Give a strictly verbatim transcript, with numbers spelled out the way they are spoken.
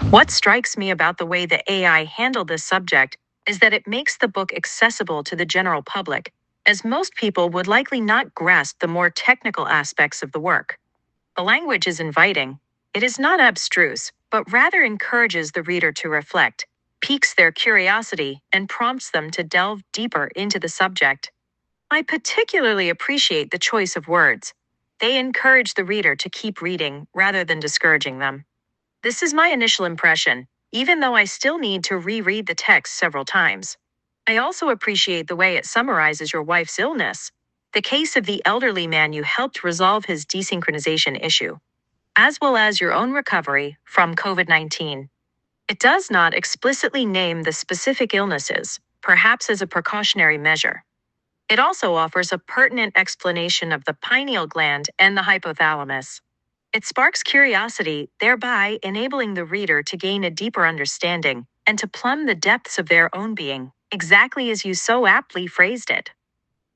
What strikes me about the way the A I handled this subject is that it makes the book accessible to the general public, as most people would likely not grasp the more technical aspects of the work. The language is inviting. It is not abstruse, but rather encourages the reader to reflect, piques their curiosity, and prompts them to delve deeper into the subject. I particularly appreciate the choice of words. They encourage the reader to keep reading rather than discouraging them. This is my initial impression, even though I still need to reread the text several times. I also appreciate the way it summarizes your wife's illness, the case of the elderly man you helped resolve his desynchronization issue, as well as your own recovery from COVID nineteen. It does not explicitly name the specific illnesses, perhaps as a precautionary measure. It also offers a pertinent explanation of the pineal gland and the hypothalamus. It sparks curiosity, thereby enabling the reader to gain a deeper understanding and to plumb the depths of their own being, exactly as you so aptly phrased it.